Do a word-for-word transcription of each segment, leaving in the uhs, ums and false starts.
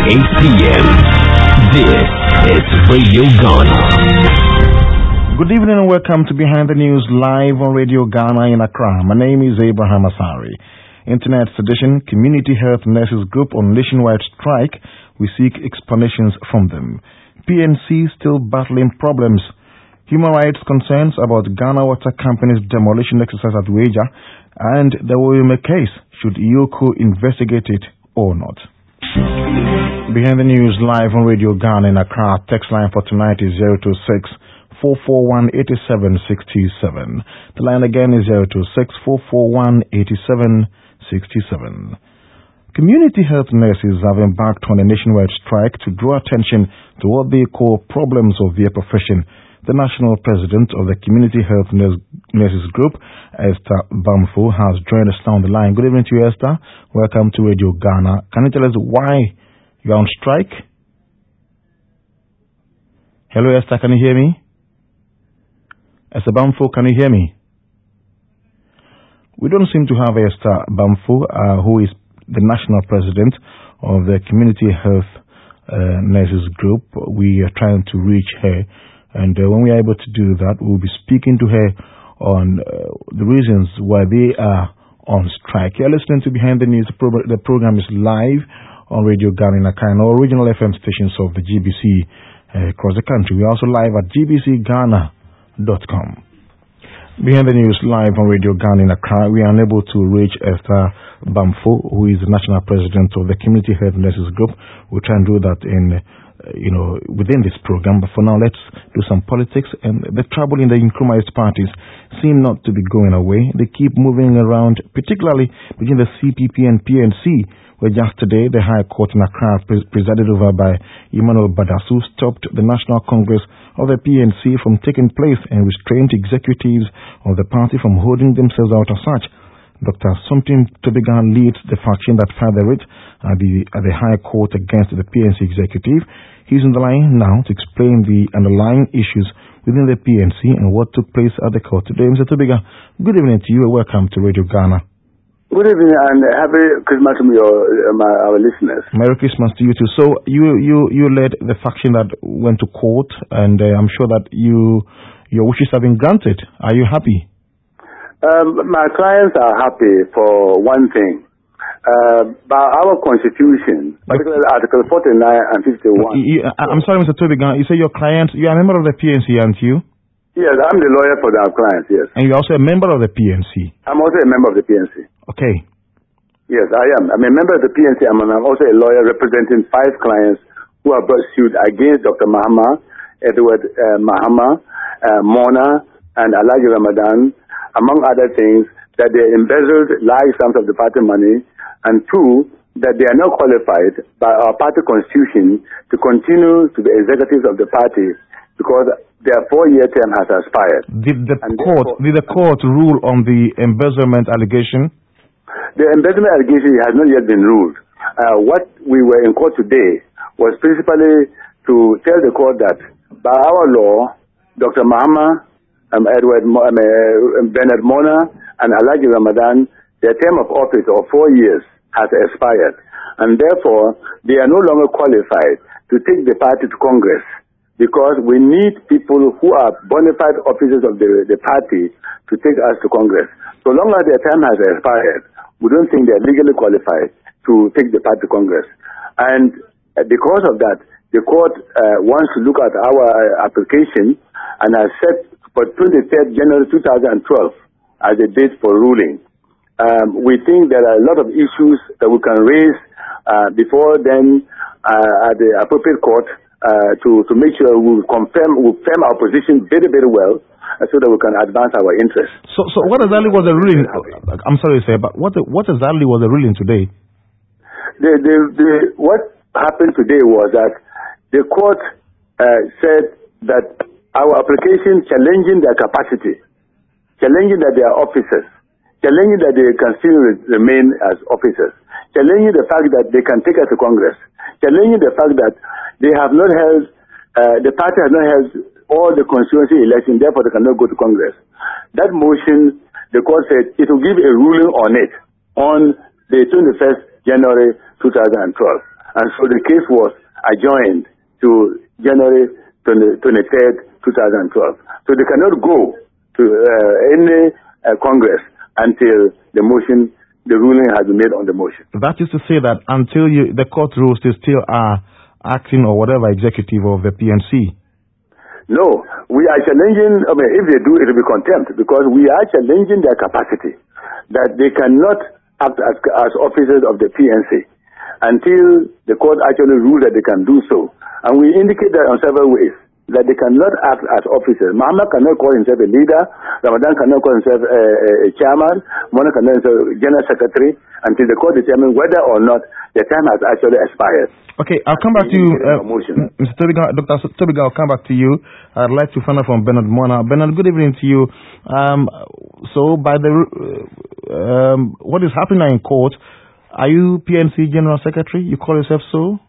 eight p.m. This is Radio Ghana. Good evening and welcome to Behind the News live on Radio Ghana in Accra. My name is Abraham Asari. Internet's edition, Community Health Nurses Group on nationwide strike. We seek explanations from them. P N C still battling problems. Human rights concerns about Ghana Water Company's demolition exercise at Weija, and there will be a case. Should E O C O investigate it or not? Behind the News live on Radio Ghana in Accra. Text line for tonight is zero two six, four four one, eight seven six seven. The line again is zero two six, four four one, eight seven six seven. Community health nurses have embarked on a nationwide strike to draw attention to what they call problems of their profession. The national president of the Community Health Nurse, Nurses Group, Esther Bamfo, has joined us now on the line. Good evening to you, Esther. Welcome to Radio Ghana. Can you tell us why you are on strike? Hello, Esther. Can you hear me? Esther Bamfo, can you hear me? We don't seem to have Esther Bamfo, uh, who is the national president of the Community Health uh, Nurses Group. We are trying to reach her. And uh, when we are able to do that, we'll be speaking to her on uh, the reasons why they are on strike. You're listening to Behind the News. The, pro- the program is live on Radio Ghana in Accra and all regional F M stations of the G B C uh, across the country. We're also live at g b c ghana dot com. Behind the News live on Radio Ghana in Accra, we are unable to reach Esther Bamfo, who is the national president of the Community Health Nurses Group. We'll try and do that in Uh, you know, within this program. But for now, let's do some politics. And the trouble in the Nkrumahist parties seem not to be going away. They keep moving around, particularly between the C P P and P N C, where just today the High Court in Accra, pres- presided over by Emmanuel Badasu, stopped the National Congress of the P N C from taking place and restrained executives of the party from holding themselves out as such. Doctor Somtin Tobiga leads the faction that filed the writ at the, at the High Court against the P N C executive. He's on the line now to explain the underlying issues within the P N C and what took place at the court today. Mister Tobiga, good evening to you and welcome to Radio Ghana. Good evening and happy Christmas to your, uh, my, our listeners. Merry Christmas to you too. So you, you, you led the faction that went to court, and uh, I'm sure that you your wishes have been granted. Are you happy? Um, my clients are happy for one thing. Uh, by our constitution, particularly Article forty-nine and fifty-one. You, I, I'm sorry, Mister Tobiga. You say your clients, you are a member of the P N C, aren't you? Yes, I'm the lawyer for our clients, yes. And you're also a member of the P N C? I'm also a member of the P N C. Okay. Yes, I am. I'm a member of the P N C. I'm, I'm also a lawyer representing five clients who have brought suit against Doctor Mahama, Edward uh, Mahama, uh, Mona, and Alhaji Ramadan, among other things, that they embezzled large sums of the party money, and two, that they are not qualified by our party constitution to continue to be executives of the party because their four-year term has expired. Did the and court did the court rule on the embezzlement allegation? The embezzlement allegation has not yet been ruled. Uh, what we were in court today was principally to tell the court that by our law, Doctor Mahama, Um, Edward um, uh, Bernard Mona and Alhaji Ramadan, their term of office of four years has expired, and therefore they are no longer qualified to take the party to Congress because we need people who are bona fide officers of the, the party to take us to Congress. So long as their term has expired, we don't think they are legally qualified to take the party to Congress. And uh, because of that, the court uh, wants to look at our uh, application and has set for twenty-third January two thousand twelve as a date for ruling. Um, we think there are a lot of issues that we can raise uh, before then uh, at the appropriate court uh, to, to make sure we confirm, we firm our position very, very well uh, so that we can advance our interests. So, so what exactly was the ruling? I'm sorry to say, but what, what exactly was the ruling today? The, the, the, what happened today was that the court uh, said that our application challenging their capacity, challenging that they are officers, challenging that they can still re- remain as officers, challenging the fact that they can take us to Congress, challenging the fact that they have not held, uh, the party has not held all the constituency elections, therefore they cannot go to Congress. That motion, the court said it will give a ruling on it on the twenty-first January two thousand twelve. And so the case was adjourned to January twenty-third, twenty twelve. So they cannot go to uh, any uh, Congress until the motion, the ruling has been made on the motion. That is to say that until you, the court rules, they still are acting or whatever executive of the P N C. No, we are challenging, I mean, if they do, it will be contempt, because we are challenging their capacity, that they cannot act as, as officers of the P N C until the court actually rules that they can do so. And we indicate that on several ways, that they cannot act as officers. Muhammad cannot call himself a leader, Ramadan cannot call himself a, a, a chairman, Mona cannot call himself a general secretary, until the court determines whether or not the time has actually expired. Okay, I'll come back to you, uh, Mister Tobiga, Doctor Tobiga, I'll come back to you. I'd like to find out from Bernard Mona. Bernard, good evening to you. Um, so, by the uh, um, what is happening in court, are you P N C General Secretary? You call yourself so?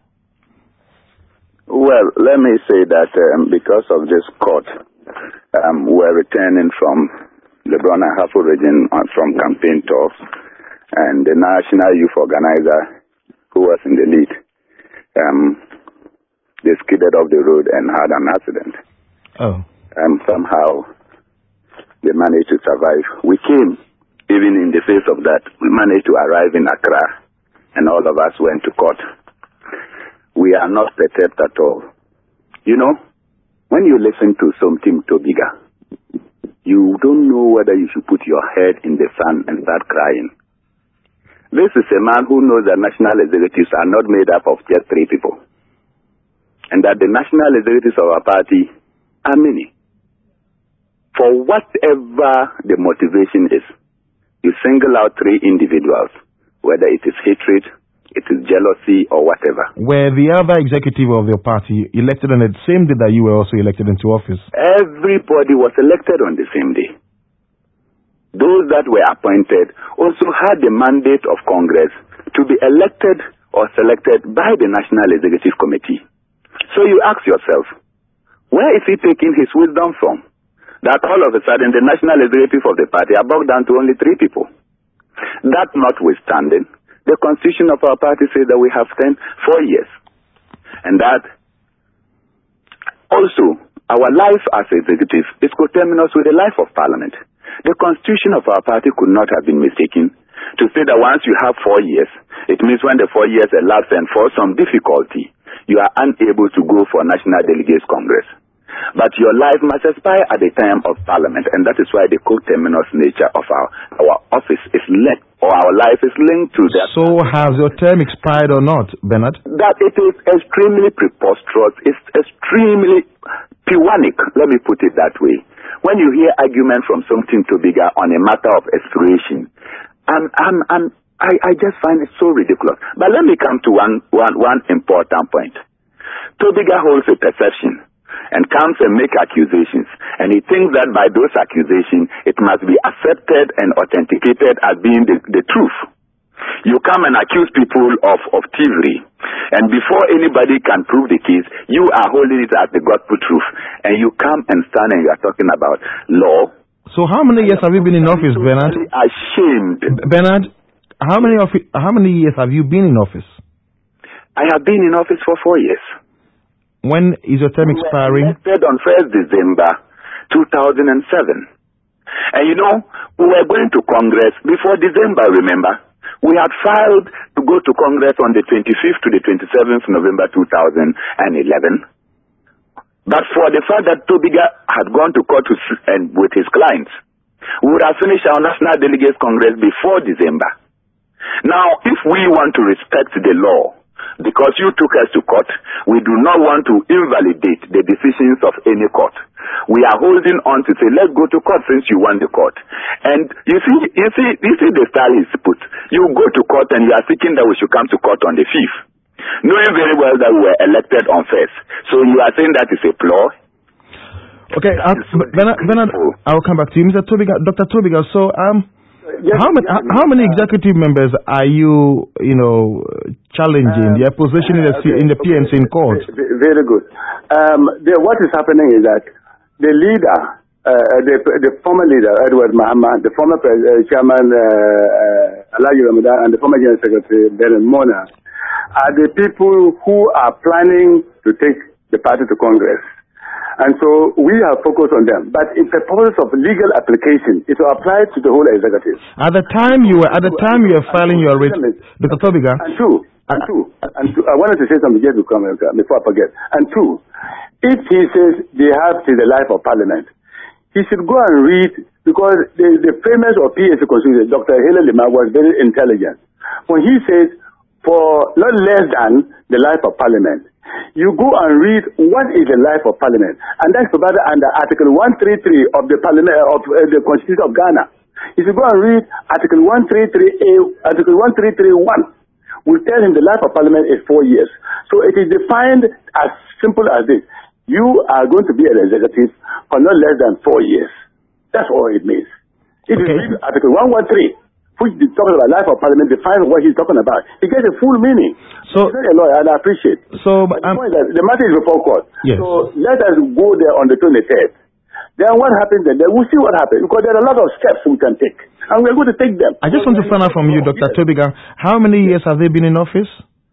Well, let me say that um, because of this court, um, we're returning from the Brona Hafo region uh, from campaign talks, and the national youth organizer who was in the lead, um, they skidded off the road and had an accident. Oh. Um, somehow they managed to survive. We came, even in the face of that, we managed to arrive in Accra, and all of us went to court. We are not perturbed at all. You know, when you listen to something Tobiga, you don't know whether you should put your head in the sand and start crying. This is a man who knows that national executives are not made up of just three people, and that the national executives of our party are many. For whatever the motivation is, you single out three individuals, whether it is hatred, it is jealousy, or whatever. Were the other executive of your party elected on the same day that you were also elected into office? Everybody was elected on the same day. Those that were appointed also had the mandate of Congress to be elected or selected by the National Executive Committee. So you ask yourself, where is he taking his wisdom from? That all of a sudden the National Executive of the party are bogged down to only three people. That notwithstanding, the constitution of our party says that we have spent four years. And that also, our life as executive is coterminous with the life of Parliament. The constitution of our party could not have been mistaken to say that once you have four years, it means when the four years elapse and for some difficulty, you are unable to go for National Delegates Congress. But your life must expire at the time of Parliament, and that is why the coterminous nature of our, our office is linked, or our life is linked to that. So has your term expired or not, Bernard? That it is extremely preposterous, it's extremely peonic, let me put it that way. When you hear argument from something Tobiga on a matter of expiration, and, and, and I, I just find it so ridiculous. But let me come to one, one, one important point. Tobiga holds a perception and comes and make accusations, and he thinks that by those accusations it must be accepted and authenticated as being the, the truth. You come and accuse people of, of thievery, and before anybody can prove the case, you are holding it as the gospel truth, and you come and stand and you are talking about law. So how many years have you been in office, Bernard? Ashamed. Bernard, how many of how many years have you been in office? I have been in office for four years. When is your term expiring? We were elected on first December two thousand seven. And you know, we were going to Congress before December, remember? We had filed to go to Congress on the twenty-fifth to the twenty-seventh of November two thousand eleven. But for the fact that Tobiga had gone to court to, and with his clients, we would have finished our National Delegates Congress before December. Now, if we want to respect the law, because you took us to court, we do not want to invalidate the decisions of any court. We are holding on to say, let's go to court since you won the court. And you see, you see, you see the style is put. You go to court and you are seeking that we should come to court on the fifth, knowing very well that we were elected on first. So you are saying that is a ploy. Okay, uh, Bernard, Bernard, I'll come back to you, Mister Tobiga, Doctor Tobiga. So, um. Yes, how many yes, how many executive members are you you know challenging uh, their position in the okay, in the P N C in court? Very good. Um, the, what is happening is that the leader, uh, the the former leader Edward Mahama, the former uh, chairman uh, uh, Alaji Ramadan, and the former general secretary Bernard Mona are the people who are planning to take the party to Congress. And so we have focused on them. But in the purpose of legal application, it will apply to the whole executive. At the time you were at the time you were filing your writ, Doctor Tobiga. And two, and two, and two, I wanted to say something just before I forget. And two, if he says they have to the life of Parliament, he should go and read, because the, the famous of P A C Constitution, Doctor Hela Lima, was very intelligent. When he says, for not less than the life of Parliament, you go and read what is the life of Parliament, and that's provided under Article one thirty-three of the Parliament of uh, the Constitution of Ghana. If you go and read Article one thirty-three A, Article one thirty-three one, will tell him the life of Parliament is four years. So it is defined as simple as this: you are going to be an executive for not less than four years. That's all it means. If okay. you read Article one thirteen, which talks about life of Parliament, defines what he's talking about, it gets a full meaning. So, he's not a lawyer, and I appreciate. So, but um, the, point is that the matter is before court. Yes. So let us go there on the twenty-third. Then what happens then? Then we'll see what happens, because there are a lot of steps we can take, and we're going to take them. I just want to find out from you, Doctor Yes. Tobiga, how many years have they been in office?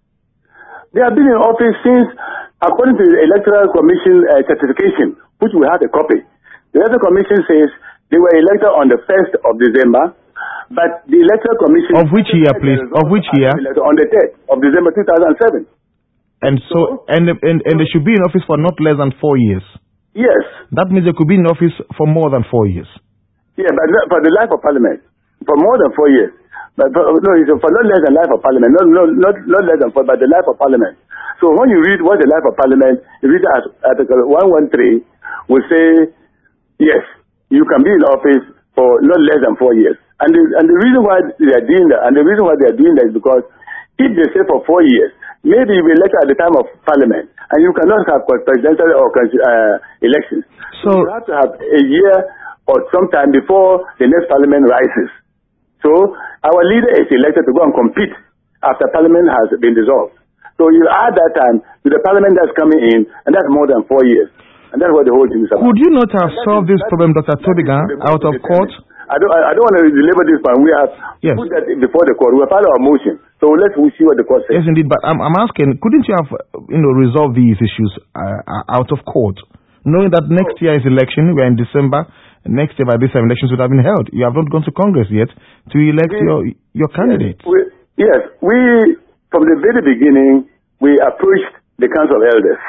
They have been in office since, according to the Electoral Commission uh, certification, which we have a copy. The Electoral Commission says they were elected on the first of December, but the Electoral Commission... Of which year, please? Of which year? On the third of December two thousand seven. And so, and, and, and they should be in office for not less than four years? Yes. That means they could be in office for more than four years? Yeah, but for the life of Parliament, for more than four years. But for, no, it's for not less than life of Parliament, not, not, not, not less than four, but the life of Parliament. So when you read what the life of Parliament, you read Article one thirteen, will say, yes, you can be in office for not less than four years. And the, and the reason why they are doing that, and the reason why they are doing that is because if they say for four years, maybe you will elect at the time of Parliament, and you cannot have presidential or uh, elections. So, so you have to have a year or some time before the next Parliament rises. So our leader is elected to go and compete after Parliament has been dissolved. So you add that time to the Parliament that's coming in, and that's more than four years. And that's what the whole thing is about. Could you not have solved this problem, Doctor Tobiga, out of court? I don't, I don't want to deliver this one. We have yes. put that before the court. We have filed our motion. So let's we see what the court says. Yes, indeed. But I'm, I'm asking, couldn't you have, you know, resolved these issues uh, out of court, knowing that next year is election? We're in December. Next year, by this time, elections would have been held. You have not gone to Congress yet to elect we, your your candidate. Yes we, yes, we from the very beginning we approached the Council of Elders,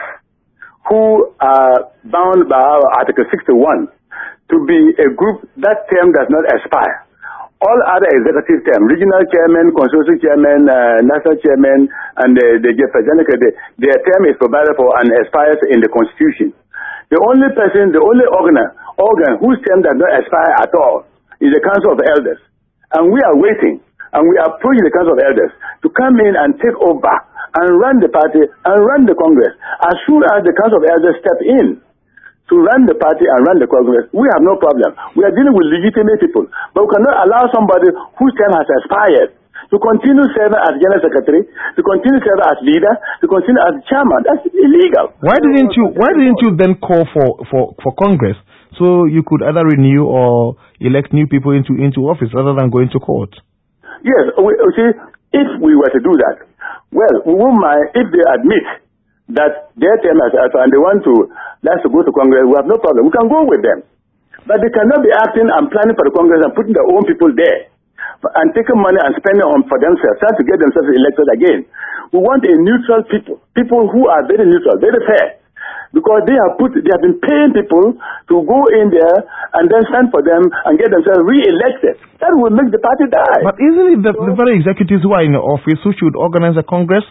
who are bound by our Article sixty-one. To be a group, that term does not expire. All other executive terms, regional chairman, consortium chairman, uh, national chairman, and the, the representative, their term is provided for and expires in the Constitution. The only person, the only organ, organ whose term does not expire at all is the Council of Elders. And we are waiting, and we approach the Council of Elders to come in and take over and run the party and run the Congress. As soon as the Council of Elders step in to run the party and run the Congress, we have no problem. We are dealing with legitimate people. But we cannot allow somebody whose term has expired to continue serving as General Secretary, to continue serving as leader, to continue as chairman. That's illegal. Why didn't you Why didn't you then call for, for, for Congress so you could either renew or elect new people into, into office rather than going to court? Yes, we, see, if we were to do that, well, we won't mind if they admit that their term has expired and they want to That's to go to Congress, we have no problem. We can go with them. But they cannot be acting and planning for the Congress and putting their own people there and taking money and spending on for themselves, trying to get themselves elected again. We want a neutral people, people who are very neutral, very fair. Because they have put, they have been paying people to go in there and then stand for them and get themselves re-elected. That will make the party die. But isn't it the, so, the very executives who are in the office who should organize a Congress?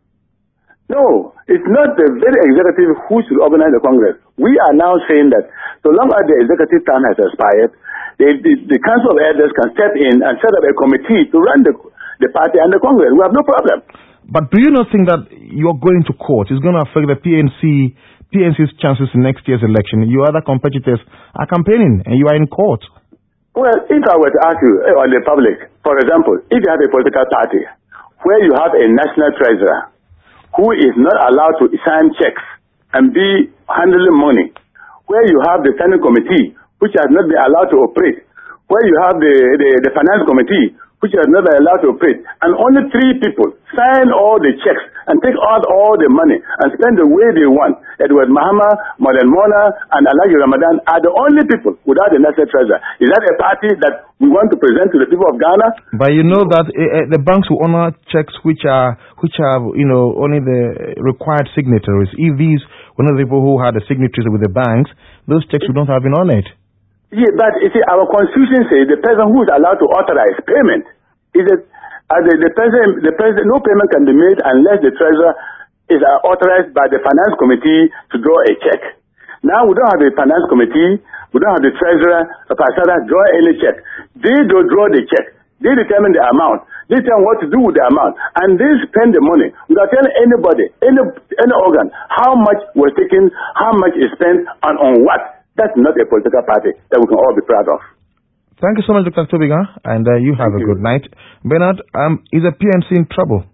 No, it's not the very executive who should organize the Congress. We are now saying that so long as the executive term has expired, the, the, the Council of Elders can step in and set up a committee to run the, the party and the Congress. We have no problem. But do you not think that you're going to court is going to affect the P N C, P N C's chances in next year's election? Your other competitors are campaigning and you are in court. Well, if I were to ask you, on the public, for example, if you have a political party where you have a national treasurer who is not allowed to sign checks and be handling money, where you have the standing committee, which has not been allowed to operate, where you have the, the, the finance committee, which are not allowed to operate, and only three people sign all the checks and take out all the money and spend the way they want. Edward Mahama, Modern Mona, and Alhaji Ramadan are the only people without the national treasurer. Is that a party that we want to present to the people of Ghana? But you know that uh, the banks will honor checks which are which are you know only the required signatories. If these one of the people who had the signatories with the banks, those checks would not have been honored. Yeah, but you see, our constitution says the person who is allowed to authorize payment is that uh, the, the president. The president, no payment can be made unless the treasurer is uh, authorized by the finance committee to draw a check. Now we don't have a finance committee. We don't have the treasurer, a pasada draw any check. They don't draw the check. They determine the amount. They tell what to do with the amount, and they spend the money without telling anybody, any any organ, how much was taken, how much is spent, and on what. That's not a political party that we can all be proud of. Thank you so much, Doctor Tobiga, and uh, you have Thank a you. good night. Bernard, um, is the P N C in trouble?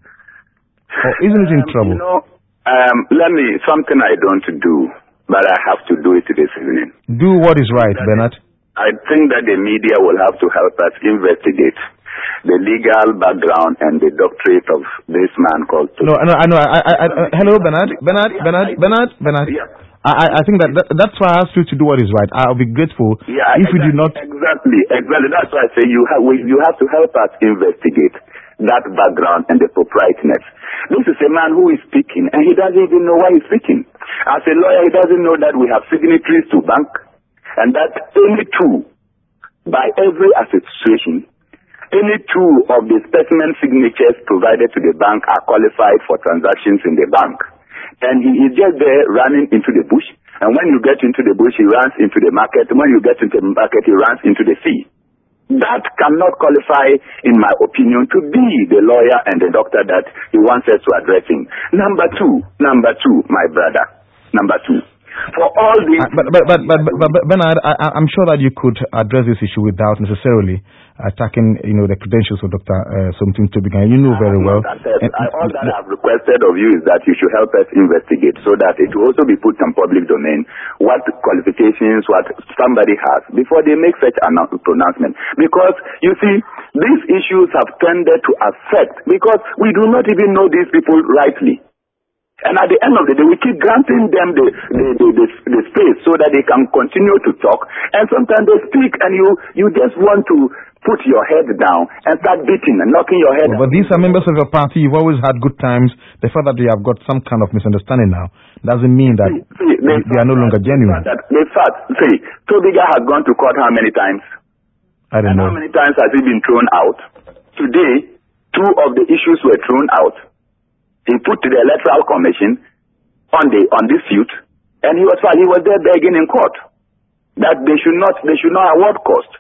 Or isn't it in Um, trouble? You know, um, let me, something I don't do, but I have to do it this evening. Do what is right, That Bernard. I think that the media will have to help us investigate the legal background and the doctorate of this man called No, I know, I know. I, I, I, uh, hello, Bernard. Bernard, Bernard, Bernard, Bernard. Yeah. I, I think that, that that's why I asked you to do what is right. I'll be grateful Yeah, if exactly, you do not. Exactly, exactly. That's why I say you have we, you have to help us investigate that background and the proprietiness. This is a man who is speaking, and he doesn't even know why he's speaking. As a lawyer, he doesn't know that we have signatories to bank, and that only two, by every association, any two of the specimen signatures provided to the bank are qualified for transactions in the bank. And he is just there running into the bush. And when you get into the bush, he runs into the market. When you get into the market, he runs into the sea. That cannot qualify, in my opinion, to be the lawyer and the doctor that he wants us to address him. Number two, number two, my brother, number two. For all these... Uh, but, but, but, but, but, but Bernard, I, I'm sure that you could address this issue without necessarily attacking, you know, the credentials of Doctor Uh, Something Tobiga. You know very well. Said, And, I, all that I've requested of you is that you should help us investigate so that it will also be put in public domain what qualifications, what somebody has before they make such a pronouncement. Because, you see, these issues have tended to affect, because we do not even know these people rightly. And at the end of the day, we keep granting them the, the, the, the, the space so that they can continue to talk. And sometimes they speak and you, you just want to put your head down and start beating and knocking your head But these are members of your party. You've always had good times. The fact that you have got some kind of misunderstanding now doesn't mean that see, see, they, they are no longer genuine. That, the fact, see, Tobiga has gone to court how many times? I don't And know. how many times has he been thrown out? Today, two of the issues were thrown out. He put to the Electoral Commission on the on dispute, and he was he was there begging in court that they should not they should not award cost.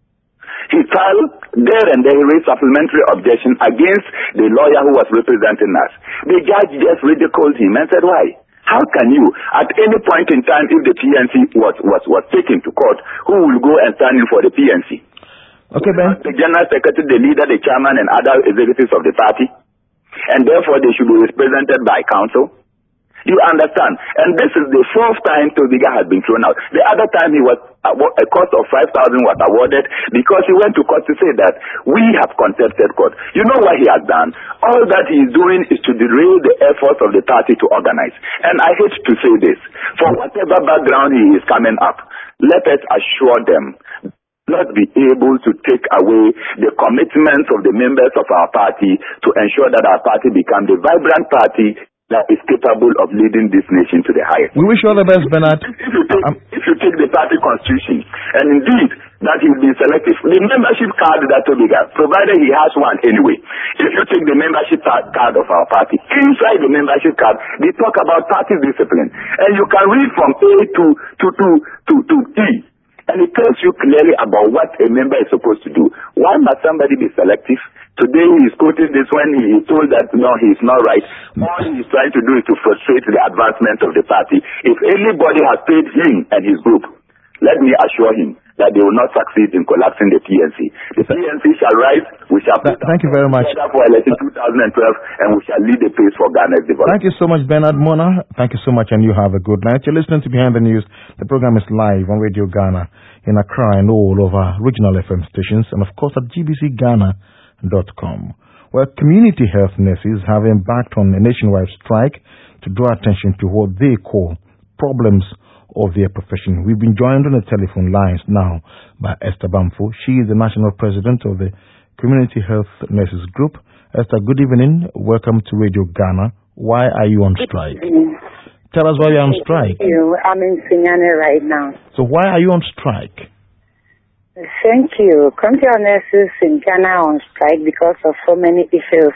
He filed there and there he raised supplementary objection against the lawyer who was representing us. The judge just ridiculed him and said, "Why? How can you, at any point in time, if the P N C was was was taken to court, who will go and stand in for the P N C?" Okay, Ben. The General Secretary, the leader, the chairman, and other executives of the party. And therefore they should be represented by counsel. You understand? And this is the fourth time Tobiga has been thrown out. The other time he was, a cost of five thousand was awarded because he went to court to say that we have contested court. You know what he has done? All that he is doing is to derail the efforts of the party to organize. And I hate to say this. For whatever background he is coming up, let us assure them not be able to take away the commitments of the members of our party to ensure that our party become the vibrant party that is capable of leading this nation to the highest. We wish you all the best, Bernard. If you take, Um, if you take the party constitution, and indeed that he will be selective, the membership card that Tobiga, provided he has one anyway, if you take the membership card of our party, inside the membership card, they talk about party discipline. And you can read from A to, to, to, to, to E. And it tells you clearly about what a member is supposed to do. Why must somebody be selective? Today he is quoting this when he is told that no, he is not right. All he is trying to do is to frustrate the advancement of the party. If anybody has paid him and his group, let me assure him that they will not succeed in collapsing the P N C. The P N C shall rise, we shall Th- thank you very much. for election twenty twelve, and we shall lead the pace for Ghana's development. Thank you so much, Bernard Mona. Thank you so much, and you have a good night. You're listening to Behind the News. The program is live on Radio Ghana in Accra and all over regional F M stations, and of course at G B C Ghana dot com. Well, community health nurses have embarked on a nationwide strike to draw attention to what they call problems of their profession. We've been joined on the telephone lines now by Esther Bamfo. She is the national president of the Community Health Nurses Group. Esther, good evening. Welcome to Radio Ghana. Why are you on strike? Tell us why you're on strike. Thank you. I'm in Sunyani right now. So why are you on strike? Thank you. Community health nurses in Ghana are on strike because of so many issues.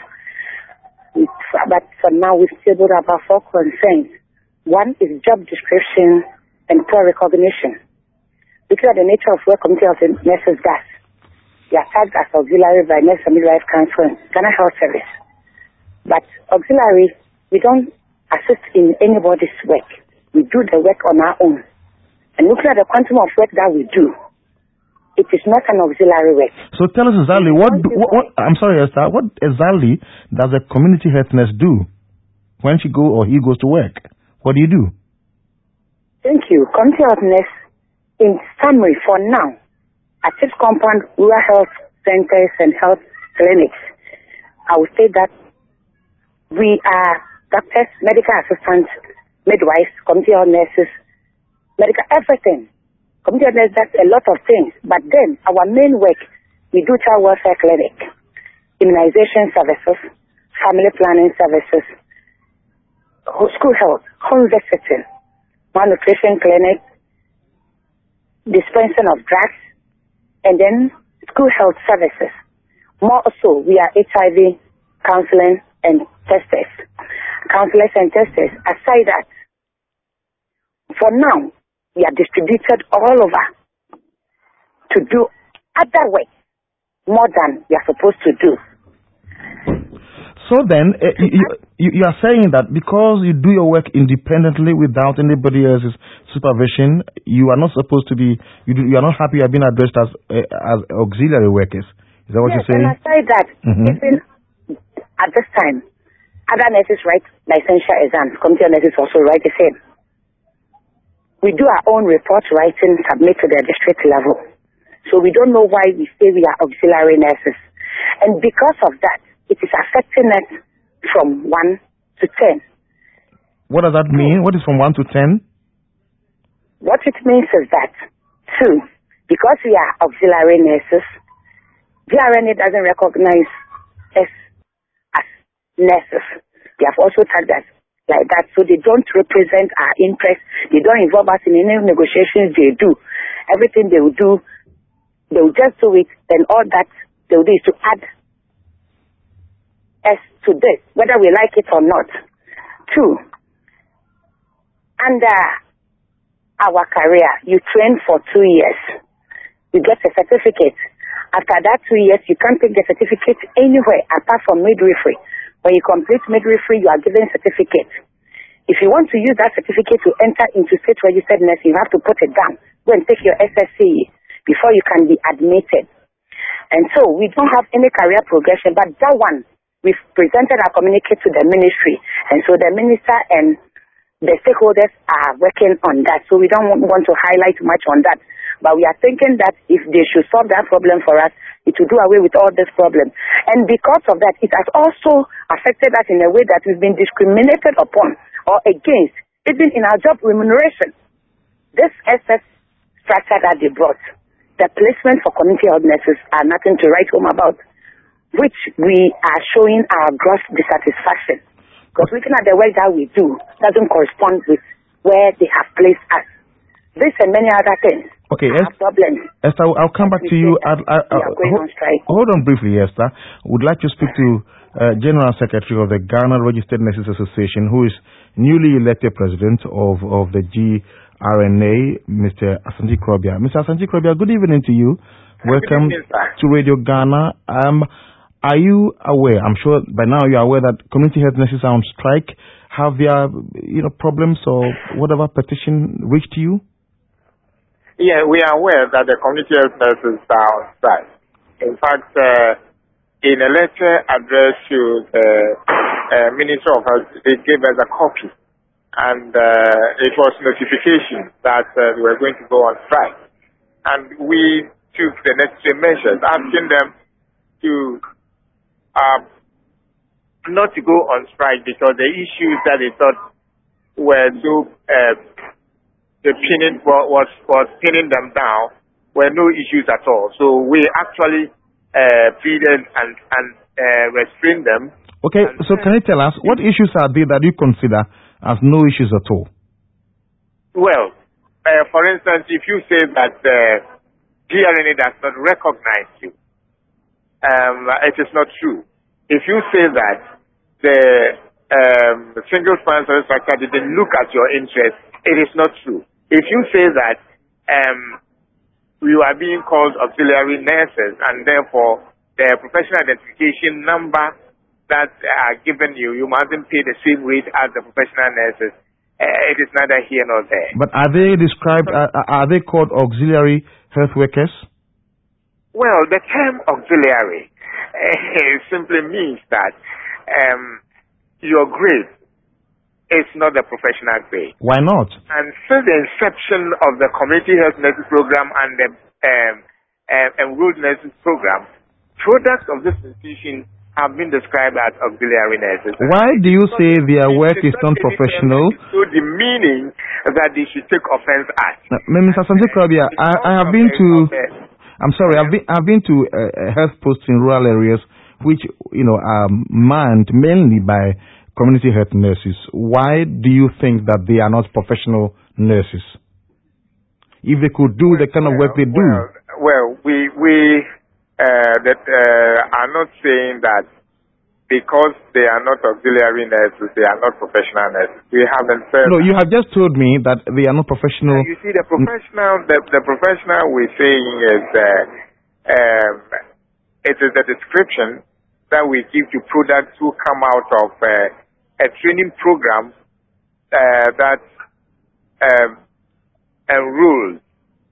But for now, we've tabled about four concerns. One is job description and poor recognition. Looking at the nature of work community health nurses does, they are tagged as auxiliary by Nurse and Midwife Council and Ghana Health Service. But auxiliary, we don't assist in anybody's work. We do the work on our own. And looking at the quantum of work that we do, it is not an auxiliary work. So tell us exactly what, do, what, what I'm sorry, Esther, what exactly does a community health nurse do when she go or he goes to work? What do you do? Thank you. Community health nurse, in summary, for now, at its compound, rural health centers and health clinics, I would say that we are doctors, medical assistants, midwives, community health nurses, medical everything. Community health nurses does a lot of things, but then our main work, we do child welfare clinic, immunization services, family planning services, school health, home visiting, malnutrition clinic, dispensing of drugs, and then school health services. More so, we are H I V counseling and testers, counselors and testers. Aside that, for now, we are distributed all over to do other work more than we are supposed to do. So then, uh, you, you, you are saying that because you do your work independently without anybody else's supervision, you are not supposed to be, you, do, you are not happy you are being addressed as uh, as auxiliary workers. Is that what yes, you're saying? And aside that, mm-hmm. even at this time, other nurses write licensure exams. Community nurses also write the same. We do our own report writing, submit to the district level. So we don't know why we say we are auxiliary nurses. And because of that, it is affecting us from one to ten. What does that mean? What is from one to ten? What it means is that, two, because we are auxiliary nurses, G R N A doesn't recognize us as nurses. They have also tagged us like that, so they don't represent our interests. They don't involve us in any negotiations they do. Everything they will do, they will just do it, and all that they will do is to add us to this, whether we like it or not. Two, under our career, you train for two years. You get a certificate. After that two years, you can't take the certificate anywhere apart from midwifery. When you complete midwifery, you are given a certificate. If you want to use that certificate to enter into state registered nurse, you have to put it down. Go and take your S S C E before you can be admitted. And so we don't have any career progression, but that one, we've presented our communique to the ministry. And so the minister and the stakeholders are working on that. So we don't want to highlight much on that. But we are thinking that if they should solve that problem for us, it will do away with all this problem. And because of that, it has also affected us in a way that we've been discriminated upon or against, even in our job remuneration. This S S structure that they brought, the placement for community health nurses are nothing to write home about, which we are showing our gross dissatisfaction. Because looking at the work that we do doesn't correspond with where they have placed us. This and many other things. Okay, are Esther, problems. Esther, I'll come back to you. I'll, I'll, I'll, hold, hold on briefly, Esther. Would like to speak to uh, General Secretary of the Ghana Registered Nurses Association, who is newly elected president of, of the G R N A, Mister Asante Krobia. Mister Asante Krobia, good evening to you. Welcome evening, to Radio Ghana. Um, are you aware, I'm sure by now you are aware that community health nurses are on strike. Have their you know, problems or whatever petition reached you? Yeah, we are aware that the community health nurses are on strike. In fact, uh, in a letter addressed to the uh, Minister of Health, they gave us a copy. And uh, it was notification that uh, we were going to go on strike. And we took the necessary measures, asking them to um, not to go on strike because the issues that they thought were so uh, the pinning was was pinning them down were no issues at all. So we actually uh, pleaded and and uh, restrained them. Okay, so can you tell us what issues are there that you consider as no issues at all? Well, uh, for instance, if you say that uh, G R N A does not recognize you, um, it is not true. If you say that the um, single sponsor factor didn't look at your interest, it is not true. If you say that um, you are being called auxiliary nurses and therefore the professional identification number that are given you, you mustn't pay the same rate as the professional nurses, uh, it is neither here nor there. But are they described, uh, are they called auxiliary health workers? Well, the term auxiliary uh, simply means that um, your grade is not the professional grade. Why not? And since the inception of the community health nurses program and the um, um, enrolled nurses program, products of this institution have been described as auxiliary nurses. Why do you say their work is not professional? So the meaning that they should take offense at. Mister Santikrabia, I, I have been to, I'm sorry, I've been, I've been to uh, health posts in rural areas which, you know, are manned mainly by community health nurses. Why do you think that they are not professional nurses? If they could do well, the kind of work they do. Well, well we we uh, that uh, are not saying that because they are not auxiliary nurses, they are not professional nurses. We haven't said. No, you have just told me that they are not professional. Uh, you see, the professional, the, the professional we're saying is uh, um, it is the description that we give to products who come out of uh, a training program uh, that um, enrolls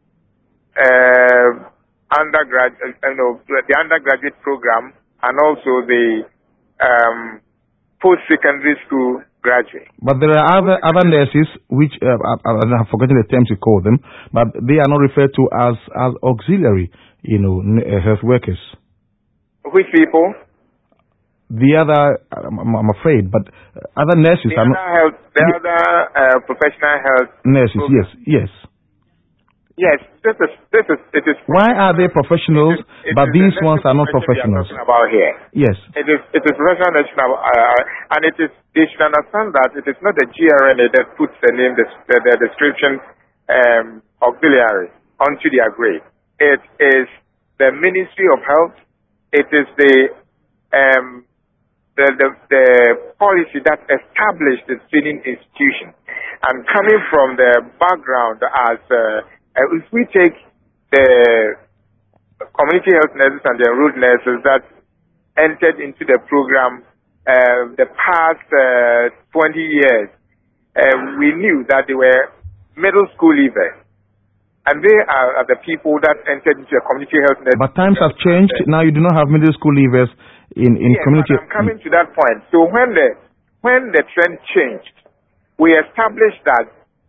uh, undergraduate, you know, the undergraduate program and also the um, post-secondary school graduate. But there are other other nurses which uh, I, I'm forgetting the terms you call them, but they are not referred to as as auxiliary, you know, health workers. Which people? The other, I'm, I'm afraid, but other nurses the are other not. Health, the yeah, other uh, professional health nurses. Program. Yes, yes, yes. This is this is it is. Why are they professionals, it is, it but these the ones are not professionals? We are talking about here. Yes, it is it is professional national, uh, and it is they should understand that it is not the G R N A that puts the name the, the, the description um, auxiliary onto their grade. It is the Ministry of Health. It is the um, The, the, the policy that established the training institution. And coming from the background as, uh, if we take the community health nurses and the enrolled nurses that entered into the program uh, the past uh, twenty years, uh, we knew that they were middle school leavers. And they are, are the people that entered into the community health nurses. But times have changed. Now you do not have middle school leavers in, in yes, community. I'm coming to that point. So when the when the trend changed, we established that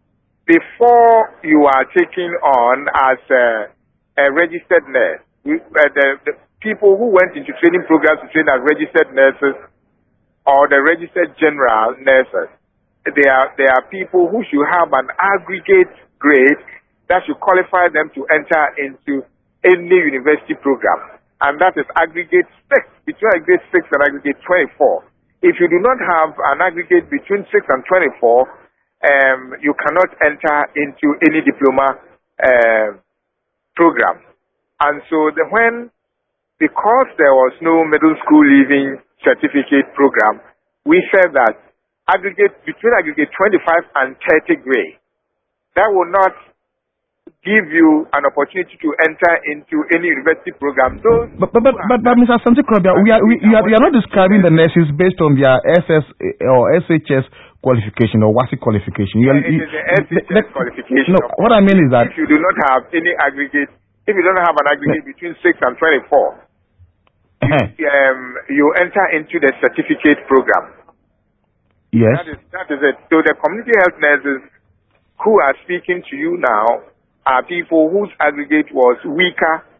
before you are taken on as a, a registered nurse, we, uh, the, the people who went into training programs to train as registered nurses or the registered general nurses, they are they are people who should have an aggregate grade that should qualify them to enter into any university program. And that is aggregate six, between aggregate six and aggregate twenty-four. If you do not have an aggregate between six and twenty-four, um, you cannot enter into any diploma uh, program. And so the, when, because there was no middle school leaving certificate program, we said that aggregate between aggregate twenty-five and thirty grade, that will not give you an opportunity to enter into any university program. Those but but but, but, but Mister Santikrabia, we are we, we are we are not describing the nurses based on their S S or S H S qualification or WASI qualification. You, yeah, it is the S H S the, qualification. No, what I mean is that if you do not have any aggregate, if you don't have an aggregate yeah. between six and twenty-four, uh-huh. you, um, you enter into the certificate program. Yes, that is that is it. So the community health nurses who are speaking to you now are people whose aggregate was weaker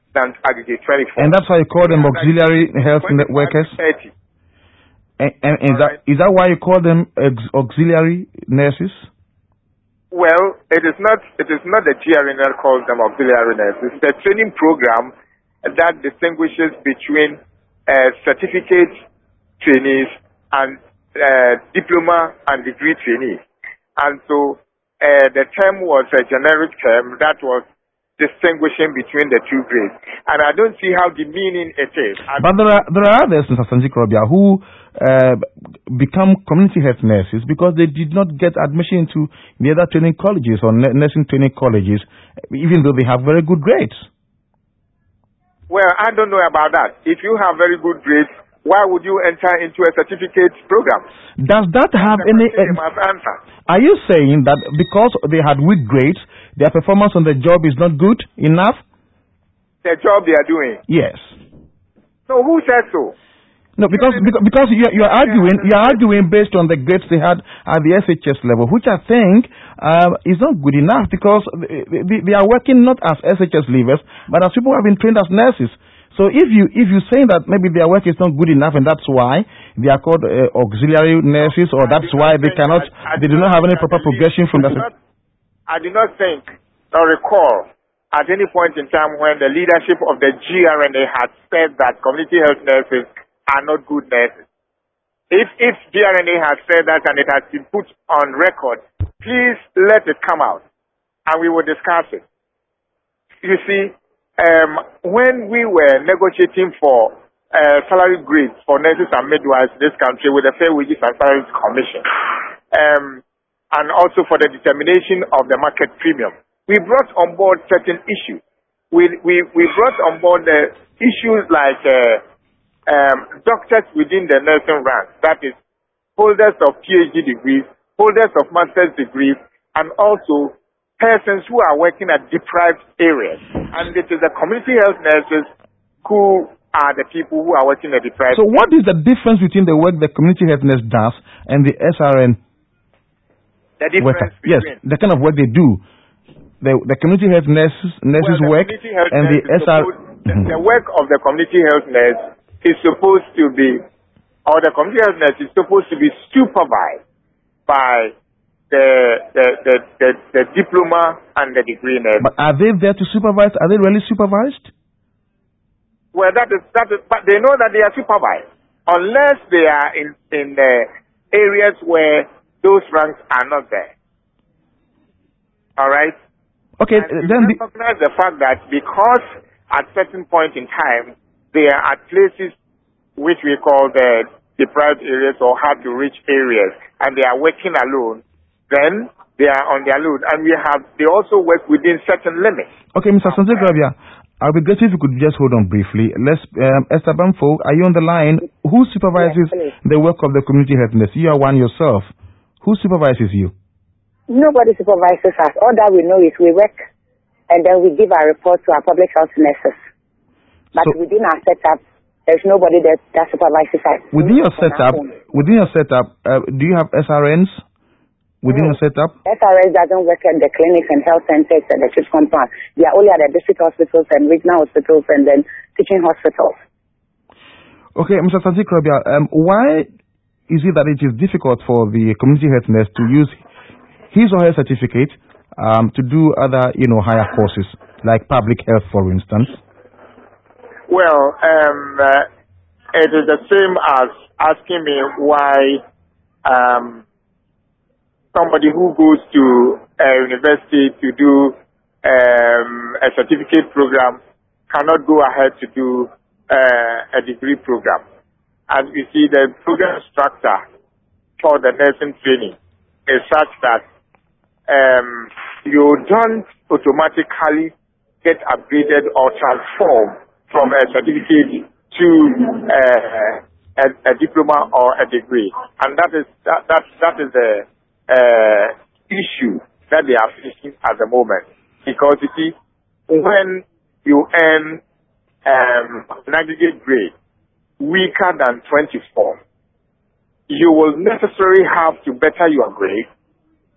than aggregate twenty-four. And that's why you call them auxiliary health workers? thirty. And, and is, that, is that why you call them ex- auxiliary nurses? Well, it is not. It is not the G R N that calls them auxiliary nurses. It's a training program that distinguishes between uh, certificate trainees and uh, diploma and degree trainees. And so uh, the term was a generic term that was distinguishing between the two grades. And I don't see how demeaning it is. I but there are there are others, Mister Sanzi-Korobia, who uh, become community health nurses because they did not get admission into the other training colleges or nursing training colleges, even though they have very good grades. Well, I don't know about that. If you have very good grades, why would you enter into a certificate program? Does that have the any... You must answer. Are you saying that because they had weak grades, their performance on the job is not good enough? The job they are doing? Yes. So who said so? No, because because, because you're, you're arguing you're arguing based on the grades they had at the S H S level, which I think uh, is not good enough because they, they, they are working not as S H S leavers, but as people who have been trained as nurses. So if you if you say that maybe their work is not good enough and that's why they are called uh, auxiliary nurses, or that's why they cannot I, I they do not have any proper progression from that. I do not think or recall at any point in time when the leadership of the G R N A had said that community health nurses are not good nurses. If if G R N A has said that and it has been put on record, please let it come out and we will discuss it. You see, um, when we were negotiating for uh, salary grades for nurses and midwives in this country with the Fair Wages and Salaries Commission, um, and also for the determination of the market premium, we brought on board certain issues. We we, we brought on board the issues like uh, Um, doctors within the nursing ranks, that is, holders of PhD degrees, holders of master's degrees, and also persons who are working at deprived areas. And it is the community health nurses who are the people who are working at deprived areas. So what is the difference between the work the community health nurse does and the S R N? The difference between? Yes, the kind of work they do. The, the community health nurses, nurses well, work and the S R N. The, the work of the community health nurse is supposed to be, or the community health nurse is supposed to be supervised by the the, the, the the diploma and the degree nurse. But are they there to supervise? Are they really supervised? Well, that is that is, but they know that they are supervised unless they are in in the areas where those ranks are not there. All right. Okay. And then we recognize the fact that because at certain point in time they are at places which we call the deprived areas or hard to reach areas, and they are working alone, then they are on their load. And we have, they also work within certain limits. Okay, Mister Sanzi-Korobia, I'll be grateful if you could just hold on briefly. Let's, um, Esther Bamfo, are you on the line? Who supervises yes, the work of the community health nurse? You are one yourself. Who supervises you? Nobody supervises us. All that we know is we work, and then we give our report to our public health nurses. But so, within our setup, there's nobody that, that supervises us. Within your setup, within your setup, uh, do you have S R Ns within no. your setup? S R Ns doesn't work at the clinics and health centers and the church compound. They are only at the district hospitals and regional hospitals and then teaching hospitals. Okay, Mister Sanzi-Korobia, um, why is it that it is difficult for the community health nurse to use his or her certificate um, to do other, you know, higher courses like public health, for instance? Well, um, uh, it is the same as asking me why um, somebody who goes to a university to do um, a certificate program cannot go ahead to do uh, a degree program. And you see, the program structure for the nursing training is such that um, you don't automatically get upgraded or transformed from a certificate to uh, a, a diploma or a degree, and that is that that, that is the uh, issue that they are facing at the moment. Because you see, when you earn um, an aggregate grade weaker than twenty-four, you will necessarily have to better your grade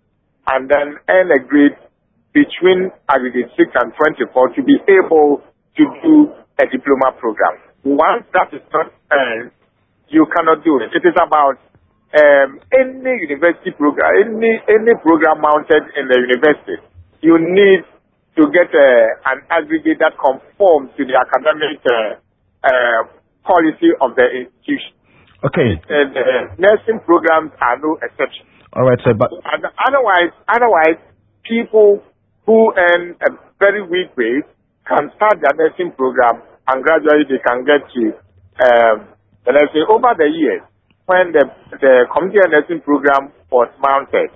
and then earn a grade between aggregate six and twenty-four to be able to do a diploma program. Once that is not earned, you cannot do it. It is about um, any university program, any any program mounted in the university. You need to get uh, an aggregate that conforms to the academic uh, uh, policy of the institution. Okay. And uh, nursing programs are no exception. All right, sir. But and otherwise, otherwise, people who earn a very weak wage can start their nursing program, and gradually they can get to um, the nursing. Over the years, when the the community nursing program was mounted,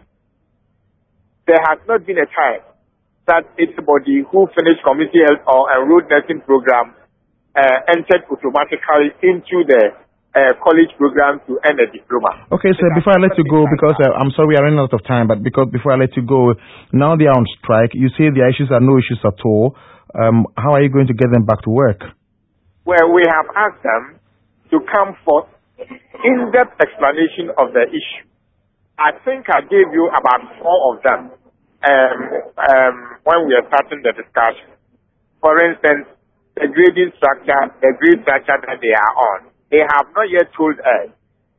there has not been a time that anybody who finished community health or enrolled nursing program uh, entered automatically into the uh, college program to earn a diploma. Okay, sir, before I let you go, because uh, I'm sorry we are running out of time, but because before I let you go, now they are on strike. You say the issues are no issues at all. Um, how are you going to get them back to work? Well, we have asked them to come for in-depth explanation of the issue. I think I gave you about four of them. Um, um, when we are starting the discussion. For instance, the grading structure, the grade structure that they are on, they have not yet told us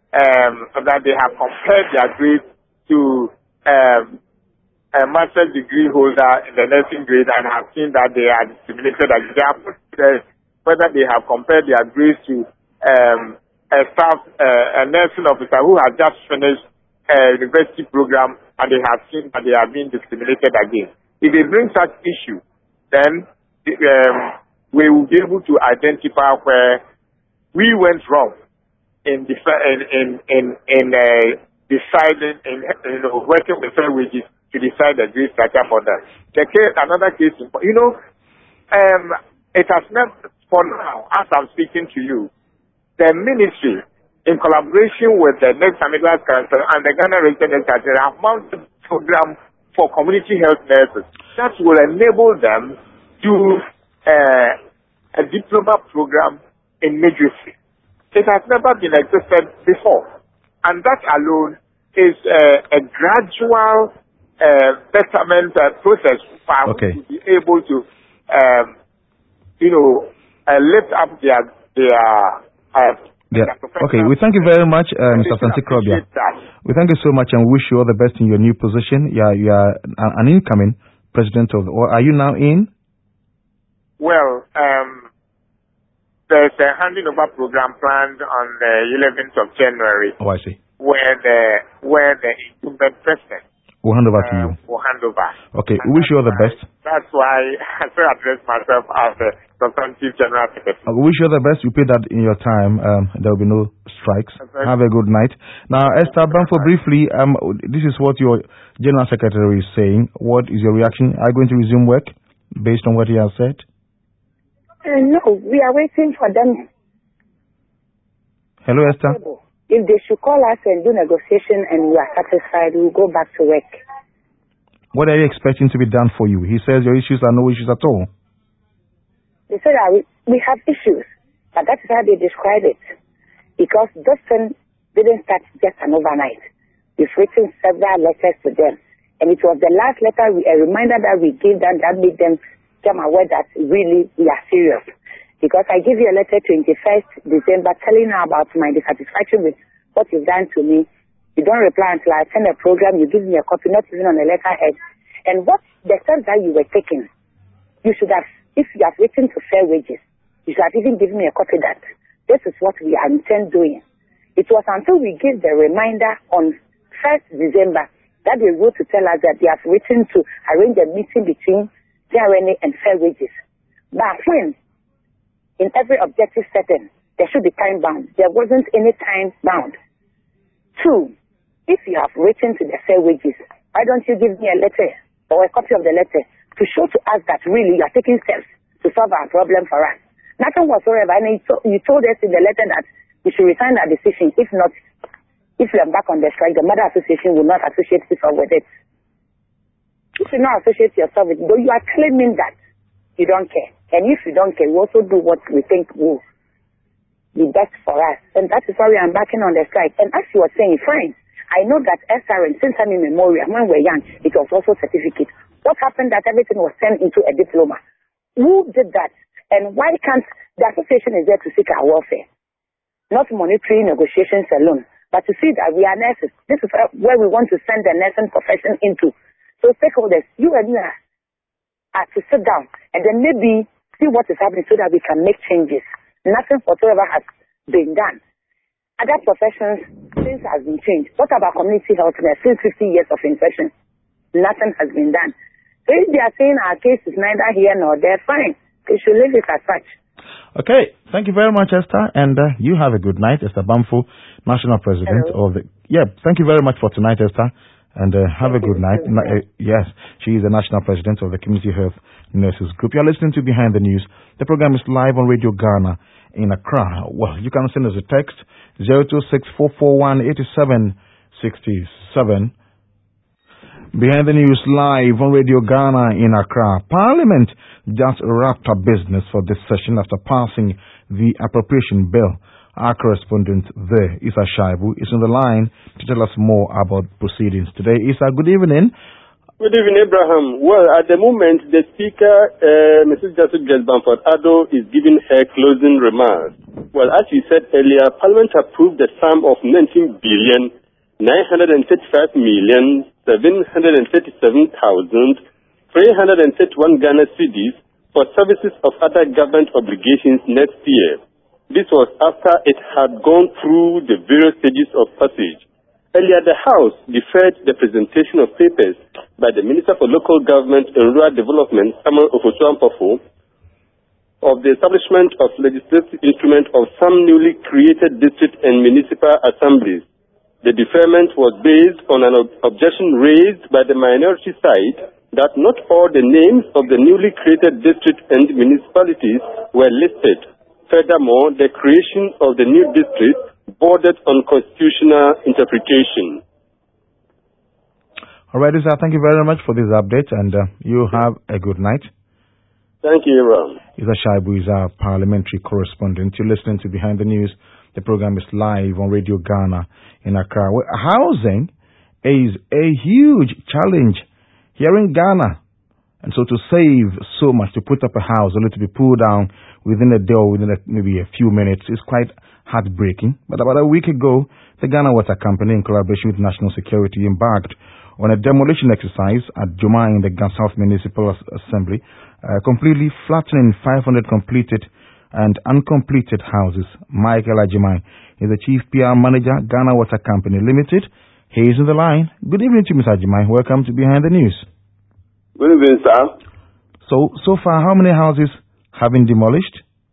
um, that they have compared their grades to um, a master's degree holder in the nursing grade and have seen that they are discriminated. They have put uh, whether they have compared their grades to um, a staff, uh, a nursing officer who has just finished a university program and they have seen that they are being discriminated against. If they bring such issue, then um, we will be able to identify where we went wrong in defi- in in in, in uh, deciding in you know working with fair wages to decide the grade structure for them. The case, another case, you know, um, it has not for now as I'm speaking to you, the ministry, in collaboration with the Next Middle Council and the Ghana Registered Nurses Council, have mounted a program for community health nurses that will enable them to uh, a diploma program in midwifery. It has never been existed before, and that alone is uh, a gradual uh, betterment uh, process for okay. to be able to, um, you know, uh, lift up their their. Uh, Yeah. Okay, we thank you very much, uh, Mister Santikrobia. We thank you so much and wish you all the best in your new position. You are, you are an incoming president of the, or are you now in? Well, um, there's a handing over program planned on the eleventh of January. Oh, I see. Where the, where the incumbent president We'll hand over to uh, you. will hand over. Okay, and we wish you all the why, best. That's why I address myself as the substantive general secretary. I wish you all the best. You pay that in your time. Um, there will be no strikes. Okay. Have a good night. Now, Esther Bamfo, briefly, um, this is what your general secretary is saying. What is your reaction? Are you going to resume work based on what he has said? Uh, no, we are waiting for them. Hello, Esther. If they should call us and do negotiation and we are satisfied, we'll go back to work. What are you expecting to be done for you? He says your issues are no issues at all. They said that we, we have issues, but that's how they describe it. Because this thing didn't start just an overnight. We've written several letters to them. And it was the last letter, we, a reminder that we gave them that made them come aware that really we are serious. Because I gave you a letter twenty-first December telling you about my dissatisfaction with what you've done to me. You don't reply until I send a program, you give me a copy, not even on a letterhead. And what the steps that you were taking, you should have, if you have written to fair wages, you should have even given me a copy that this is what we intend doing. It was until we gave the reminder on first December that they wrote to tell us that they have written to arrange a meeting between J R N A and fair wages. But when in every objective setting, there should be time bound. There wasn't any time bound. Two, if you have written to the fair wages, why don't you give me a letter or a copy of the letter to show to us that really you are taking steps to solve our problem for us? Nothing whatsoever. And you, to- you told us in the letter that we should resign our decision. If not, if we are back on the strike, the Mother Association will not associate itself with it. You should not associate yourself with it, though you are claiming that you don't care. And if you don't care, we also do what we think will be best for us. And that is why we are embarking on the strike. And as you were saying, fine, I know that S R N, since I'm in memorial, when we were young, it was also certificate. What happened that everything was turned into a diploma? Who did that? And why can't the association is there to seek our welfare, not monetary negotiations alone, but to see that we are nurses. This is where we want to send the nursing profession into. So stakeholders, you and me are to sit down and then maybe see what is happening so that we can make changes. Nothing whatsoever has been done. Other professions, things has been changed. What about community health care? Still fifty years of infection. Nothing has been done. So if they are saying our case is neither here nor there, fine. They should leave it as such. Okay, thank you very much, Esther, and uh, you have a good night. Esther Bamfo, National President Hello. of the... Yeah, thank you very much for tonight, Esther, and uh, have thank a good night. Na- uh, yes, she is the National President of the Community Health Nurses Group. You are listening to Behind the News. The program is live on Radio Ghana in Accra. Well, you can send us a text, zero two six, four four one, eight seven six seven. Behind the News live on Radio Ghana in Accra. Parliament just wrapped up business for this session after passing the appropriation bill. Our correspondent there, Isa Shaibu, is on the line to tell us more about proceedings today. Isa, good evening. Good evening, Abraham. Well, at the moment, the Speaker, uh, Missus Justice Grace Bamford Addo, is giving her closing remarks. Well, as you said earlier, Parliament approved the sum of nineteen billion nine hundred thirty-five million seven hundred thirty-seven thousand three hundred thirty-one Ghana cedis for services of other government obligations next year. This was after it had gone through the various stages of passage. Earlier, the House deferred the presentation of papers by the Minister for Local Government and Rural Development, Samuel Ofosu-Ampofo, of the establishment of legislative instrument of some newly created district and municipal assemblies. The deferment was based on an ob- objection raised by the minority side that not all the names of the newly created district and municipalities were listed. Furthermore, the creation of the new district bordered on constitutional interpretation. All right, sir. Thank you very much for this update, and uh, you have a good night. Thank you, Ron. Isa Shaibu is our parliamentary correspondent. You're listening to Behind the News. The program is live on Radio Ghana in Accra. Housing is a huge challenge here in Ghana. And so to save so much, to put up a house only to be pulled down within a day or within a, maybe a few minutes is quite heartbreaking. But about a week ago, the Ghana Water Company, in collaboration with National Security, embarked on a demolition exercise at Joma in the Ghana South Municipal Assembly, uh, completely flattening five hundred completed and uncompleted houses. Michael Ajimai is the Chief P R Manager, Ghana Water Company Limited. He is on the line. Good evening to Mister Ajimai. Welcome to Behind the News. Good evening, sir. So, so far, how many houses have been demolished?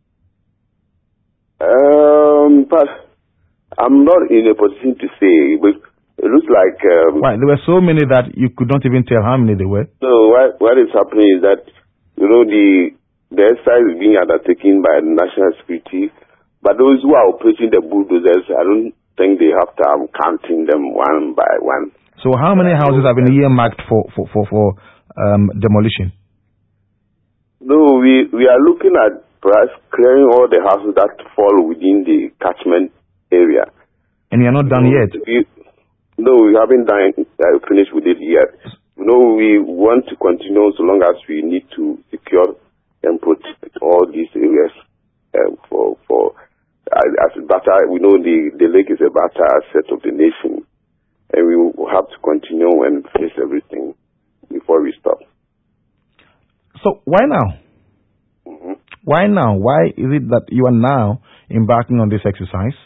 Um, but I'm not in a position to say, but it looks like... Um, Why? There were so many that you could not even tell how many there were. No, what, what is happening is that, you know, the, the exercise is being undertaken by national security, but those who are operating the bulldozers, I don't think they have to um, counting them one by one. So how many houses have been earmarked for, for, for, for um, demolition? No, we, we are looking at perhaps clearing all the houses that fall within the catchment area. And you are not done no, yet? We, no, we haven't done, uh, finished with it yet. No, we want to continue so long as we need to secure and protect all these areas um, for, for uh, as a better, we know the, the lake is a better asset of the nation, and we will have to continue and finish everything before we stop. So why now? Mm-hmm. Why now? Why is it that you are now embarking on this exercise?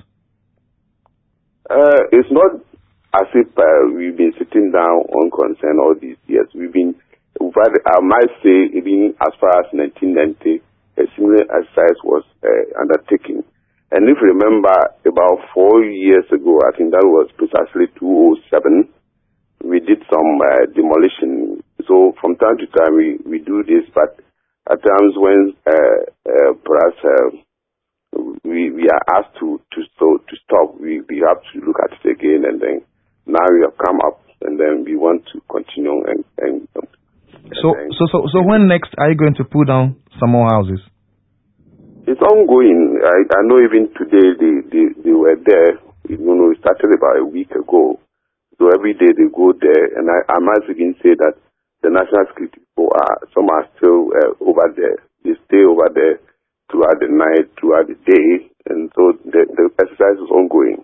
Uh, it's not as if uh, we've been sitting down unconcerned all these years. We've been, I might say, even as far as nineteen ninety, a similar exercise was uh, undertaken. And if you remember, about four years ago, I think that was precisely two thousand seven, we did some uh, demolition. So from time to time, we, we do this, but at times when uh, uh, perhaps uh, we we are asked to to, so, to stop, we, we have to look at it again, and then now we have come up, and then we want to continue. And, and, and so and so so so when next are you going to pull down some more houses? It's ongoing. I, I know even today they, they, they were there. You know, it started about a week ago. So every day they go there, and I, I must even say that the national security people are, some are still uh, over there. They stay over there throughout the night, throughout the day, and so the, the exercise is ongoing.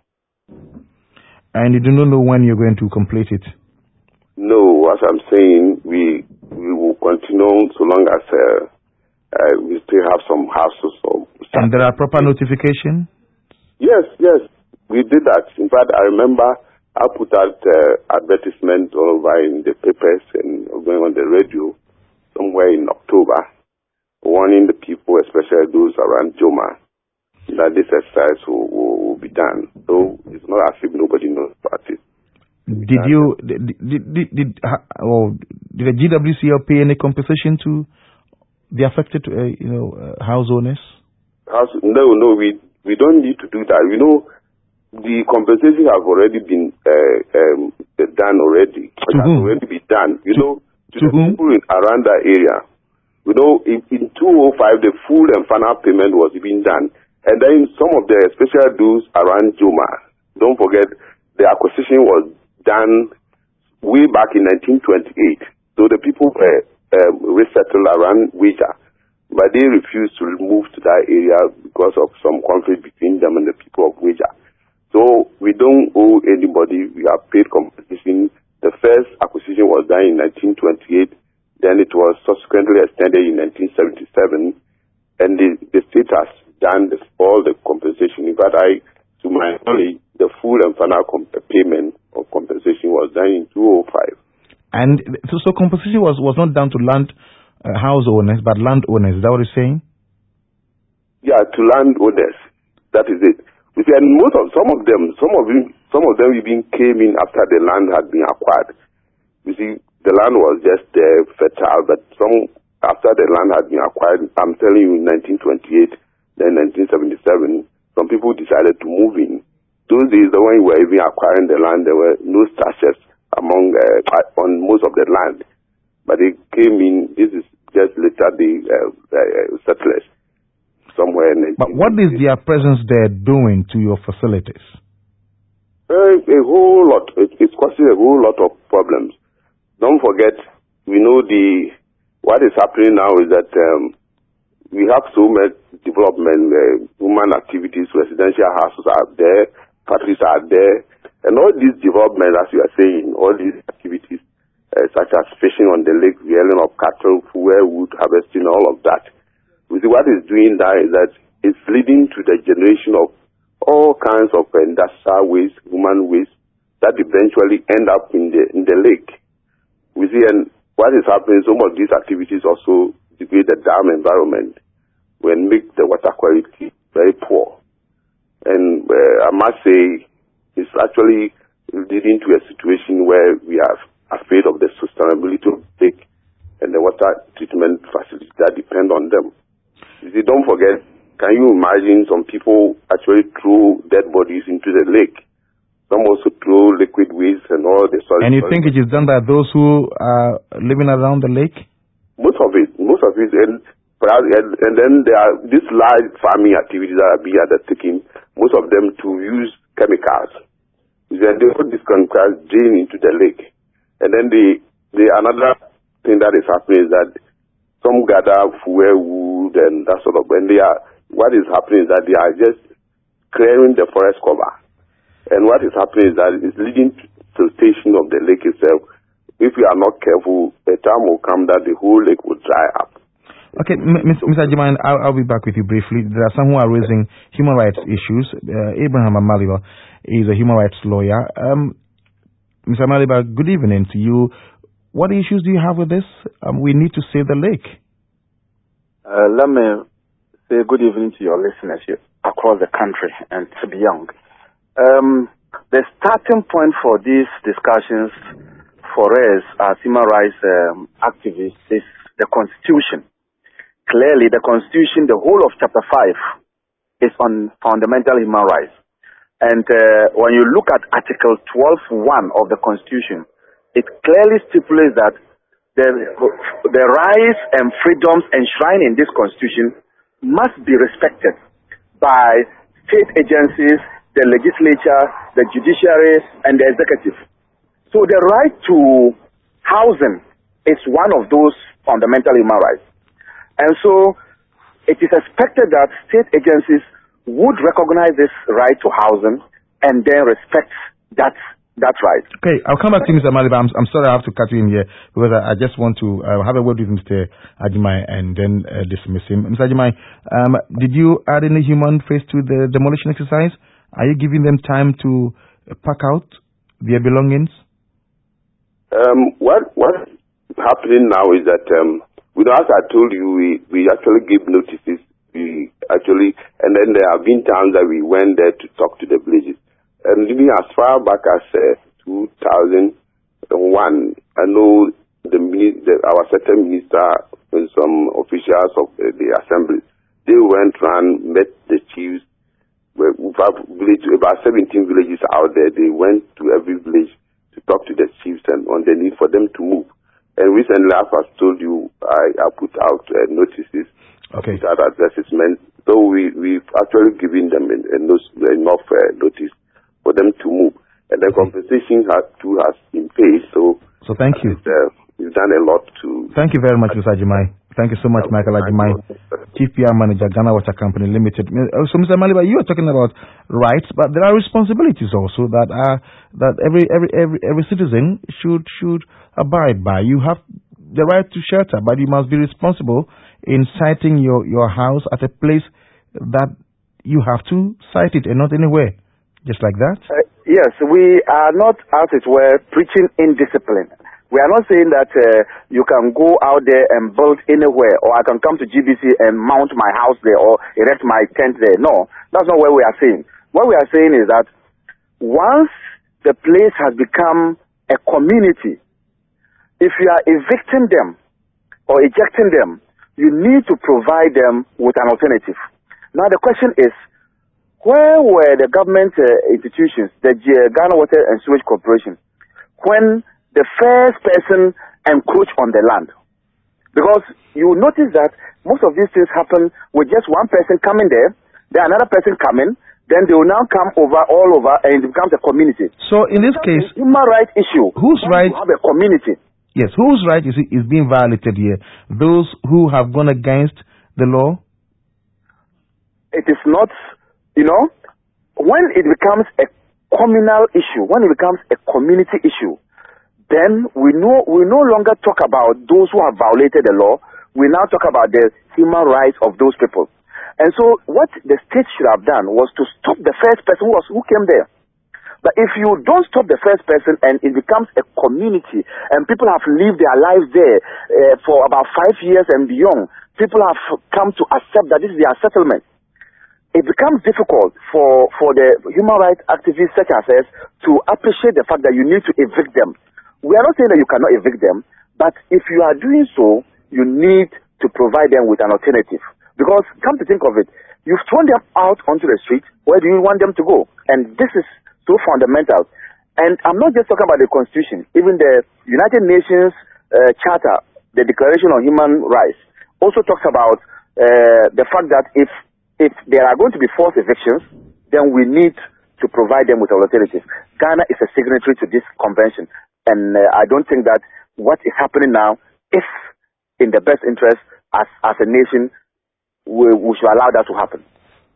And you do not know when you're going to complete it? No, as I'm saying, we we will continue so long as uh, uh, we still have some houses. Or and there are proper notifications? Yes, yes, we did that. In fact, I remember I put out uh, advertisement all over in the papers and going on the radio somewhere in October, warning the people, especially those around Joma, that this exercise will, will, will be done. So it's not as if nobody knows about it. Did you did did did, did, or did the G W C L pay any compensation to the affected uh, you know uh, house owners? House, no, no, we we don't need to do that. You know, the compensation have already been uh, um, done already. It to has whom? already been done. You to, know, to, to the whom? people in, around that area. You know, in, in two oh five, the full and final payment was being done. And then some of the special dues around Joma, don't forget, the acquisition was done way back in nineteen twenty-eight. So the people were um, resettled around Wija, but they refused to move to that area because of some conflict between them and the people of Wija. So we don't owe anybody. We have paid compensation. The first acquisition was done in nineteen twenty-eight. Then it was subsequently extended in nineteen seventy-seven. And the, the state has done the, all the compensation. In fact, I, to my knowledge, the full and final comp- payment of compensation was done in two oh five. And so, so compensation was, was not down to land uh, house owners, but land owners. Is that what you're saying? Yeah, to land owners. That is it. You see, and most of some of them, some of them, some of them even came in after the land had been acquired. You see, the land was just uh, fertile, but some after the land had been acquired, I'm telling you, in nineteen twenty-eight, then nineteen seventy-seven, some people decided to move in. Those days, the when we were even acquiring the land, there were no structures among uh, on most of the land, but they came in. This is just later the uh, uh, settlers somewhere in. But what is their presence there doing to your facilities? Uh, a whole lot. It, it's causing a whole lot of problems. Don't forget, we know the what is happening now is that um, we have so much development, uh, human activities, residential houses are there, factories are there, and all these development, as you are saying, all these activities, uh, such as fishing on the lake, rearing of cattle, firewood harvesting, all of that. We see what it's doing that is that it's leading to the generation of all kinds of industrial waste, human waste, that eventually end up in the in the lake. We see, and what is happening, some of these activities also degrade the dam environment and make the water quality very poor. And uh, I must say, it's actually leading to a situation where we are afraid of the sustainability of the lake and the water treatment facilities that depend on them. You see, don't forget, can you imagine some people actually throw dead bodies into the lake? Some also throw liquid waste and all the solid. And you think it is done by those who are living around the lake? Most of it, most of it, and and, and then there are these large farming activities that are being undertaken. Most of them to use chemicals. Then they put these chemicals drain into the lake, and then the the another thing that is happening is that some gather firewood and that sort of. And they are what is happening is that they are just clearing the forest cover. And what is happening is that it's leading to siltation of the lake itself. If we are not careful, a time will come that the whole lake will dry up. Okay, Mister Agyemang, I'll, I'll be back with you briefly. There are some who are raising human rights issues. Uh, Abraham Amaliba is a human rights lawyer. Um, Mister Amaliba, good evening to you. What issues do you have with this? Um, we need to save the lake. Uh, let me say good evening to your listeners here across the country and beyond. Um, the starting point for these discussions for us as human rights um, activists is the Constitution. Clearly, the Constitution, the whole of Chapter five, is on fundamental human rights. And uh, when you look at Article twelve one of the Constitution, it clearly stipulates that the, the rights and freedoms enshrined in this Constitution must be respected by state agencies, the legislature, the judiciary, and the executive. So the right to housing is one of those fundamental human rights. And so it is expected that state agencies would recognize this right to housing and then respect that that right. Okay, I'll come back to you, Mister Maliba. I'm, I'm sorry I have to cut you in here because I, I just want to uh, have a word with Mister Ajimai and then uh, dismiss him. Mister Ajimai, um, did you add any human face to the demolition exercise? Are you giving them time to uh, pack out their belongings? Um, what what's happening now is that, um, you know, as I told you, we, we actually give notices. We actually, and then there have been times that we went there to talk to the villages. And even as far back as uh, two thousand one, I know the, the our certain minister and some officials of uh, the assembly, they went around, met the chiefs. We have village, about seventeen villages out there. They went to every village to talk to the chiefs and on the need for them to move. And recently, as I told you, I, I put out uh, notices. Okay. That addresses men. So we we've actually given them enough uh, notice for them to move, and the compensation has too has been paid. So, so thank you. Uh, we've done a lot to. Thank you very much, Mister Ajimai. Thank you so much, Michael Ajimai, Chief P R Manager, Ghana Water Company Limited. So, Mister Maliba, you are talking about rights, but there are responsibilities also that are that every every every every citizen should should abide by. You have the right to shelter, but you must be responsible in siting your your house at a place that you have to site it and not anywhere. Just like that? Uh, yes, we are not, as it were, preaching indiscipline. We are not saying that uh, you can go out there and build anywhere, or I can come to G B C and mount my house there or erect my tent there. No, that's not what we are saying. What we are saying is that once the place has become a community, if you are evicting them or ejecting them, you need to provide them with an alternative. Now the question is, where were the government uh, institutions, the G- Ghana Water and Sewage Corporation, when the first person encroached on the land? Because you notice that most of these things happen with just one person coming there, then another person coming, then they will now come over all over and it becomes a community. So in this case, human rights issue. Whose right? To have a community. Yes, whose right is is being violated here? Those who have gone against the law? It is not. You know, when it becomes a communal issue, when it becomes a community issue, then we no we no longer talk about those who have violated the law. We now talk about the human rights of those people. And so, what the state should have done was to stop the first person who was who came there. But if you don't stop the first person and it becomes a community and people have lived their lives there uh, for about five years and beyond, people have come to accept that this is their settlement. It becomes difficult for, for the human rights activists such as us to appreciate the fact that you need to evict them. We are not saying that you cannot evict them, but if you are doing so, you need to provide them with an alternative. Because, come to think of it, you've thrown them out onto the street, where do you want them to go? And this is so fundamental. And I'm not just talking about the Constitution, even the United Nations uh, Charter, the Declaration on Human Rights, also talks about uh, the fact that if If there are going to be forced evictions, then we need to provide them with an alternative. Ghana is a signatory to this convention, and uh, I don't think that what is happening now is in the best interest as, as a nation. We, we should allow that to happen.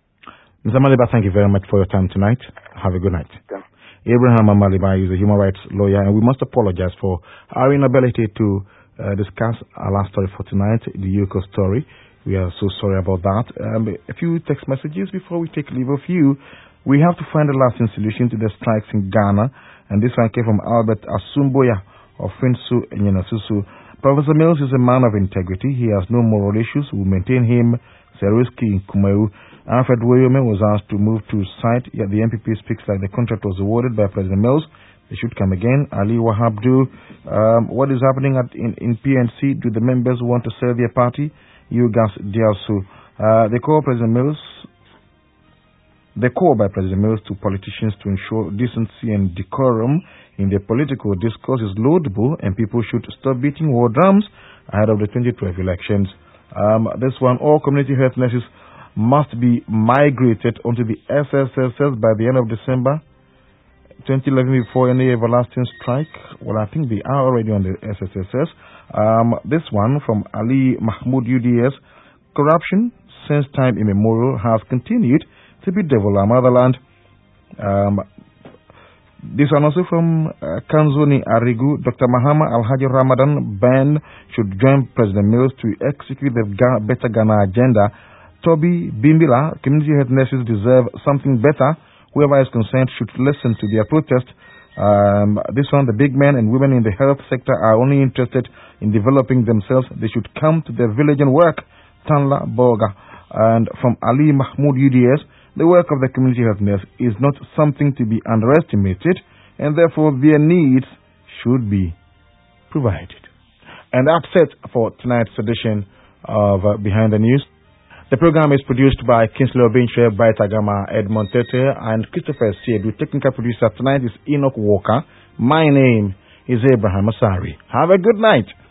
Mister Maliba, thank you very much for your time tonight. Have a good night. Okay. Abraham Maliba is a human rights lawyer, and we must apologize for our inability to uh, discuss our last story for tonight, the Yuko story. We are so sorry about that. Um, a few text messages before we take leave of you. We have to find a lasting solution to the strikes in Ghana. And this one came from Albert Asumboya of Finsu and Yenasusu. Professor Mills is a man of integrity. He has no moral issues. We maintain him. Seriski in Kumayu. Alfred William was asked to move to site. Yet the M P P speaks like the contract was awarded by President Mills. They should come again. Ali Wahabdu. Um, what is happening at, in, in P N C? Do the members want to sell their party? Yugas Diasu. Uh, they call President Mills, they call by President Mills to politicians to ensure decency and decorum in their political discourse is laudable, and people should stop beating war drums ahead of the twenty twelve elections. Um, this one, all community health nurses must be migrated onto the S S S S by the end of December twenty eleven before any everlasting strike. Well, I think they are already on the S S S S. Um, this one from Ali Mahmoud U D S. Corruption, since time immemorial has continued to bedevil our motherland. Um, This one also from uh, Kanzoni Arigu. Doctor Mahama Alhaji Ramadan Ben should join President Mills to execute the Ga- Better Ghana agenda. Toby Bimbila, community health nurses deserve something better. Whoever is concerned should listen to their protest. Um, this one, the big men and women in the health sector are only interested in developing themselves. They should come to their village and work. Tanla Boga. And from Ali Mahmoud U D S, the work of the community health nurse is not something to be underestimated, and therefore their needs should be provided. And that's it for tonight's edition of uh, Behind the News. The program is produced by Kinsley Obinche, by Tagama Edmond Tete, and Christopher Siedu. Technical producer tonight is Enoch Walker. My name is Abraham Asari. Have a good night.